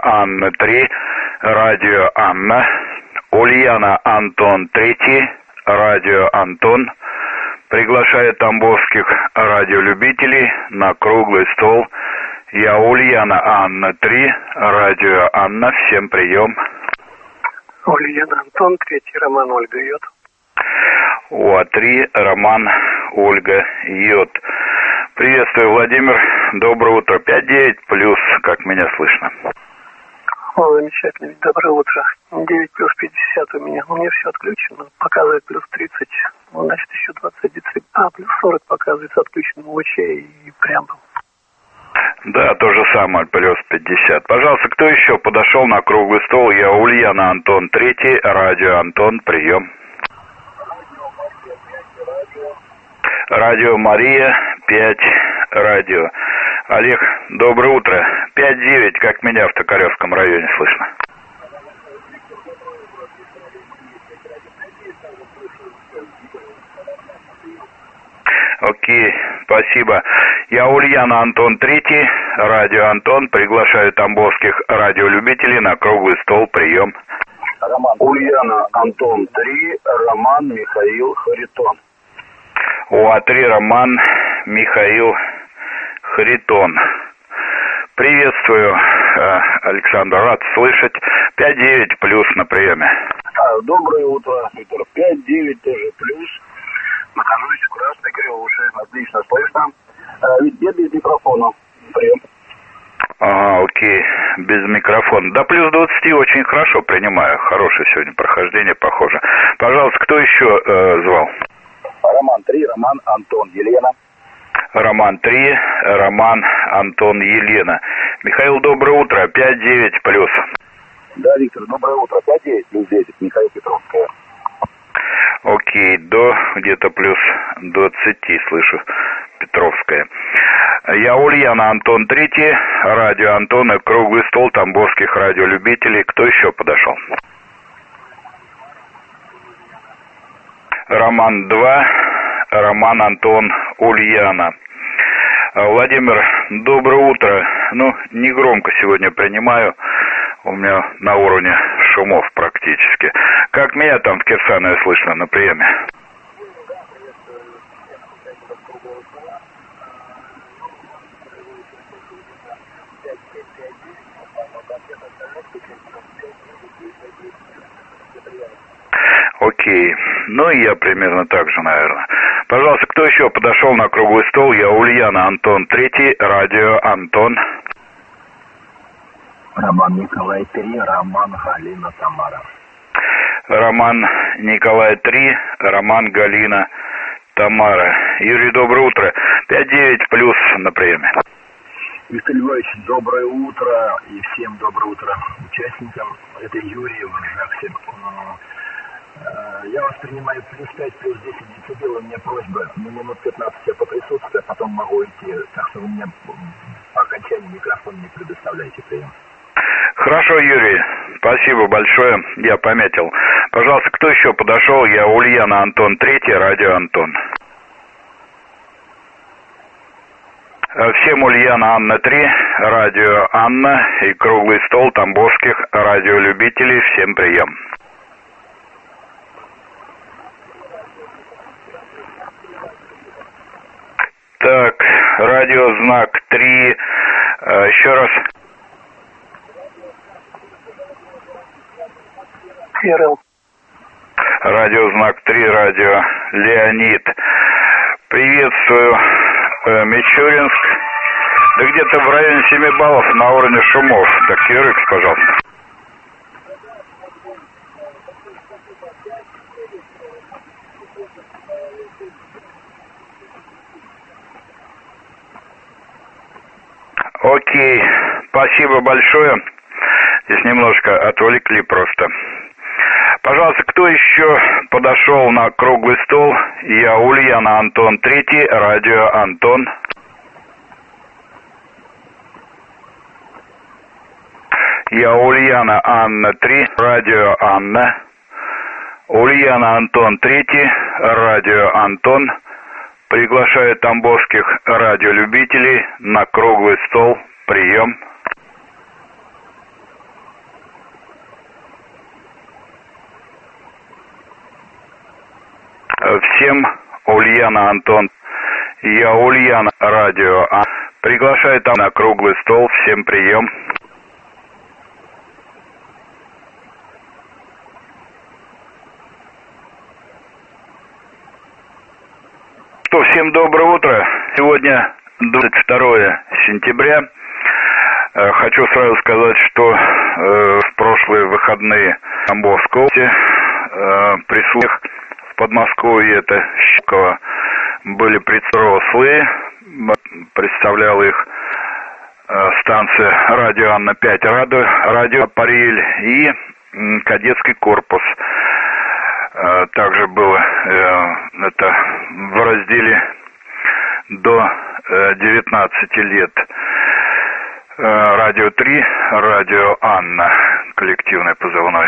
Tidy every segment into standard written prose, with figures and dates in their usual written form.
Анна 3, радио Анна. Ульяна Антон 3, радио Антон. Приглашаю тамбовских радиолюбителей на круглый стол. Я Ульяна Анна 3, радио Анна. Всем прием. Ульяна Антон 3, Роман Ольга Йод. УА3, Роман Ольга Йод. Приветствую, Владимир. Доброе утро. 5-9 плюс, как меня слышно. О, замечательно. Доброе утро. 9 плюс 50 у меня. У меня все отключено. Показывает плюс 30. Значит, еще 20 децибел. Плюс 40 показывается отключенным УЧ и преамбул. Да, то же самое, плюс 50. Пожалуйста, кто еще подошел на круглый стол? Я Ульяна Антон 3, радио Антон, прием. Радио Мария, 5, радио. Олег, доброе утро. 5-9, как меня в Токаревском районе слышно. Окей, спасибо. Я Ульяна Антон 3, радио Антон. Приглашаю тамбовских радиолюбителей на круглый стол, прием. Ульяна Антон 3, Роман Михаил Харитон. УА3, Роман Михаил Харитон. Приветствую, Александр, рад слышать. 5-9 плюс на приеме. Доброе утро, Виктор. 5-9 тоже плюс. Нахожусь в Красной Кривуши. Отлично слышно. Ведь без микрофона. Прием. Ага, окей, без микрофона. До плюс 20 очень хорошо принимаю. Хорошее сегодня прохождение, похоже. Пожалуйста, кто еще звал? Роман 3, Роман Антон Елена. Роман 3, Роман Антон Елена. Михаил, доброе утро. 5-9 плюс. Да, Виктор, доброе утро. 5-9 плюс 10. Михаил Петровская. Окей, до где-то плюс 20 слышу. Петровская. Я Ульяна Антон 3, радио Антон и круглый стол тамбовских радиолюбителей. Кто еще подошел? Роман 2, Роман Антон Ульяна. Владимир, доброе утро. Не громко сегодня принимаю. У меня на уровне шумов практически. Как меня там в Кирсанове слышно на приеме? Окей. И я примерно так же, наверное. Пожалуйста, кто еще подошел на круглый стол? Я Ульяна Антон 3, радио Антон. Роман Николай 3, Роман Галина Тамара. Роман Николай 3, Роман Галина Тамара. Юрий, доброе утро. 5-9 плюс на приеме. Виктор Львович, доброе утро и всем доброе утро участникам. Это Юрий в Ржаксе. Я вас принимаю плюс 5, плюс 10 децибел. У меня просьба минут 15 я поприсутствую, а потом могу идти. Так что вы мне по окончании микрофон не предоставляйте прием. Хорошо, Юрий. Спасибо большое. Я пометил. Пожалуйста, кто еще подошел? Я Ульяна Антон 3, радио Антон. Всем Ульяна Анна 3, радио Анна и круглый стол тамбовских радиолюбителей. Всем прием. Так, радиознак 3. Еще раз. РЛ. Радиознак 3, радио Леонид. Приветствую, Мичуринск. Да где-то в районе 7 баллов на уровне шумов. Так, QRX, пожалуйста. Окей, спасибо большое. Здесь немножко отвлекли просто. Пожалуйста, кто еще подошел на круглый стол? Я Ульяна Антон 3, радио Антон. Я Ульяна Анна 3, радио Анна. Ульяна Антон 3, радио Антон. Приглашаю тамбовских радиолюбителей на круглый стол. Прием. Всем Ульяна, Антон. Я Ульяна, радио. Приглашаю там на круглый стол. Всем прием. Всем доброе утро. Сегодня 22 сентября. Хочу сразу сказать, что в прошлые выходные в Тамбовской области присутствовали в Подмосковье, это Щекова, были взрослые. Представляла их станция радио Анна-5, радио Апрель и кадетский корпус. Также было это в разделе до 19 лет. Радио 3, радио Анна, коллективный позывной.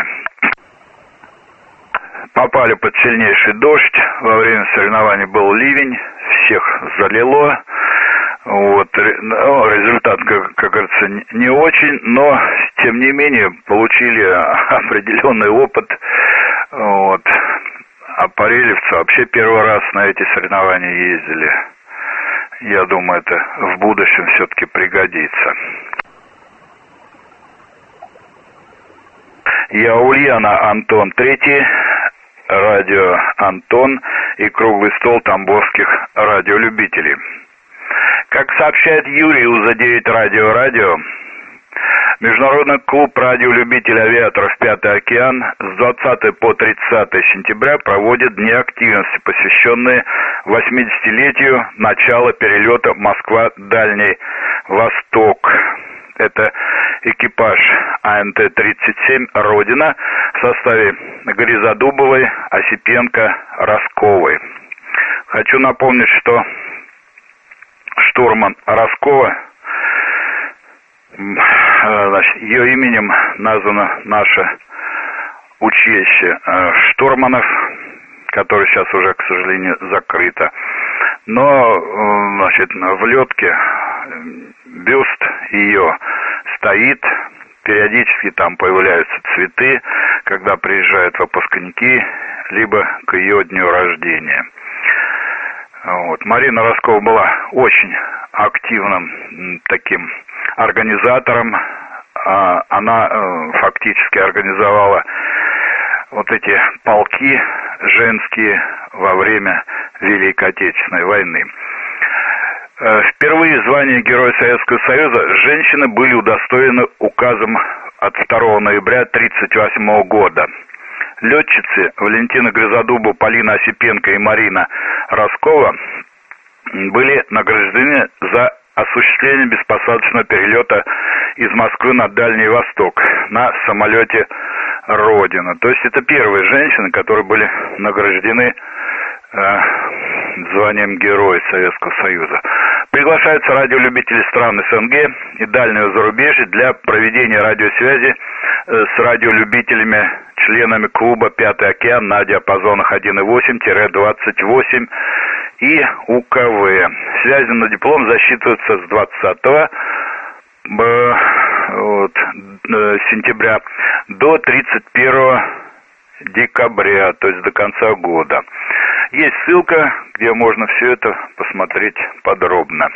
Попали под сильнейший дождь. Во время соревнований был ливень, всех залило. Вот, результат, как говорится, не очень, но тем не менее получили определенный опыт. Вот. А парелевцы вообще первый раз на эти соревнования ездили. Я думаю, это в будущем все-таки пригодится. Я Ульяна, Антон, 3, радио Антон и круглый стол тамбовских радиолюбителей. Как сообщает Юрий УЗ-9 радио, Международный клуб радиолюбителей авиаторов «Пятый океан» с 20 по 30 сентября проводит дни активности, посвященные 80-летию начала перелета Москва-Дальний Восток. Это экипаж АНТ-37 «Родина» в составе Гризодубовой, Осипенко, Росковой. Хочу напомнить, что штурман Роскова, значит, ее именем названо наше училище штурманов, которое сейчас уже, к сожалению, закрыто. Но, значит, в летке бюст ее стоит, периодически там появляются цветы, когда приезжают выпускники, либо к ее дню рождения. Вот. Марина Роскова была очень активным таким организатором. Она фактически организовала вот эти полки женские во время Великой Отечественной войны. Впервые звание Героя Советского Союза женщины были удостоены указом от 2 ноября 1938 года. Летчицы Валентина Гризодубова, Полина Осипенко и Марина Роскова были награждены за осуществление беспосадочного перелета из Москвы на Дальний Восток на самолете «Родина». То есть это первые женщины, которые были награждены званием Героя Советского Союза. Приглашаются радиолюбители стран СНГ и дальнего зарубежья для проведения радиосвязи с радиолюбителями, членами клуба «Пятый океан» на диапазонах 1,8-28 и УКВ. Связи на диплом засчитываются с 20 сентября до 31 декабря, то есть до конца года. Есть ссылка, где можно все это посмотреть подробно.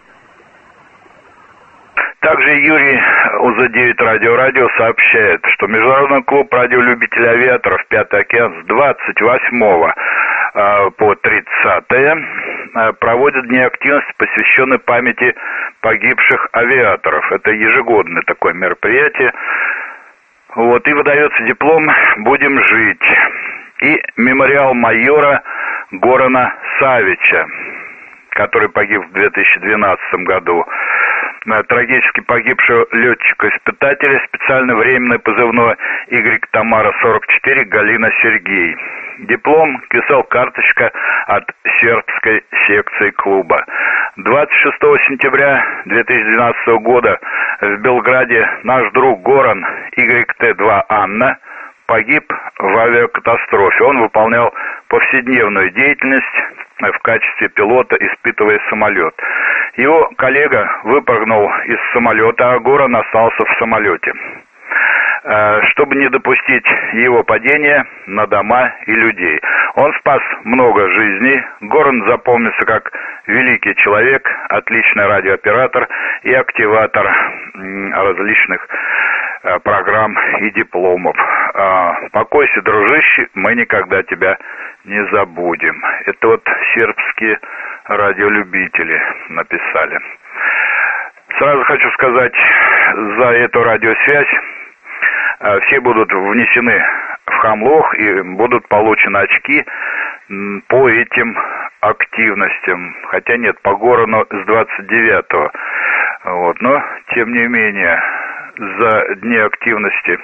Также Юрий УЗ-9 радио сообщает, что Международный клуб радиолюбителей авиаторов «Пятый океан» с 28 по 30 проводит дни активности, посвященные памяти погибших авиаторов. Это ежегодное такое мероприятие. Вот, и выдается диплом «Будем жить» и мемориал майора Горана Савича, который погиб в 2012 году. Трагически погибшего летчика-испытателя, специально временный позывной Y-Тамара-44 Галина Сергей. Диплом, кисел-карточка от сербской секции клуба. 26 сентября 2012 года в Белграде наш друг Горан YT-2 Анна погиб в авиакатастрофе. Он выполнял повседневную деятельность в качестве пилота, испытывая самолет. Его коллега выпрыгнул из самолета, а Горан остался в самолете. чтобы не допустить его падения на дома и людей. Он спас много жизней. Горн запомнится как великий человек, отличный радиооператор и активатор различных программ и дипломов. Покойся, дружище, мы никогда тебя не забудем. Это вот сербские радиолюбители написали. Сразу хочу сказать, за эту радиосвязь все будут внесены в хамлох и будут получены очки по этим активностям. Хотя нет, по Горону с 29-го. Вот, но, тем не менее, за дни активности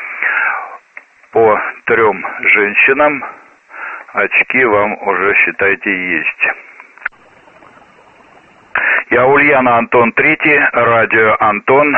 по 3 женщинам очки вам уже, считайте, есть. Я Ульяна, Антон Третий, радио Антон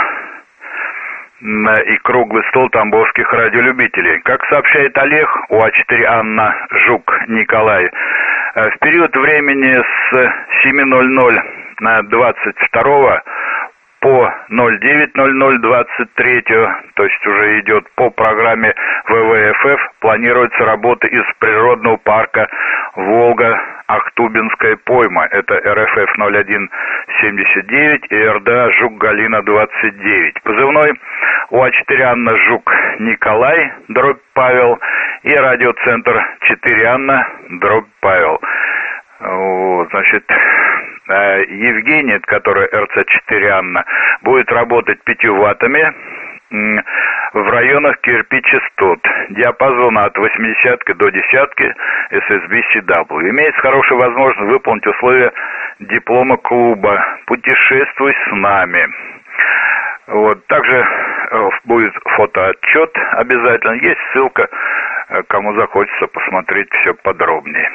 и круглый стол тамбовских радиолюбителей. Как сообщает Олег, УА-4 Анна, Жук Николай, в период времени с 7:00 на 22 по 09:00 23, то есть уже идет по программе ВВФФ, планируется работа из природного парка Волга-Ахтубинская пойма. Это РФФ 0179 и РДА Жук-Галина 29. Позывной УА-4 Анна Жук Николай, дробь Павел, и радиоцентр 4 Анна, дробь Павел. Вот, значит, Евгений, который РЦ-4 Анна, будет работать 5 ваттами в районах кирпич-частот. Диапазон от 80 до 10 SSB-CW. Имеется хорошая возможность выполнить условия диплома клуба «Путешествуй с нами». Вот, также будет фотоотчет обязательно. Есть ссылка, кому захочется посмотреть все подробнее.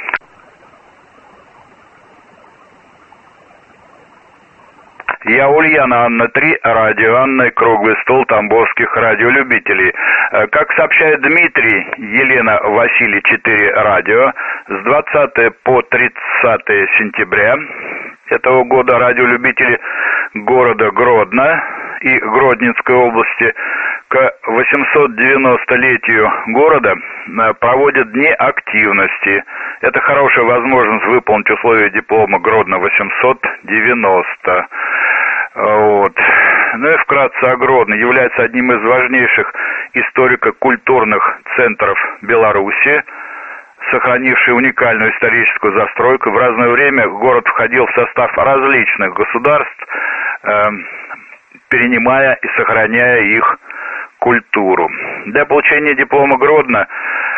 Я Ульяна, Анна 3, радио Анна и круглый стол тамбовских радиолюбителей. Как сообщает Дмитрий, Елена, Василий 4, радио, с 20 по 30 сентября этого года радиолюбители города Гродно и Гродненской области к 890-летию города проводят дни активности. Это хорошая возможность выполнить условия диплома Гродно 890. Вот. Ну и вкратце о Гродно. Является одним из важнейших историко-культурных центров Беларуси, сохранивший уникальную историческую застройку. В разное время город входил в состав различных государств, перенимая и сохраняя их культуру. Для получения диплома Гродно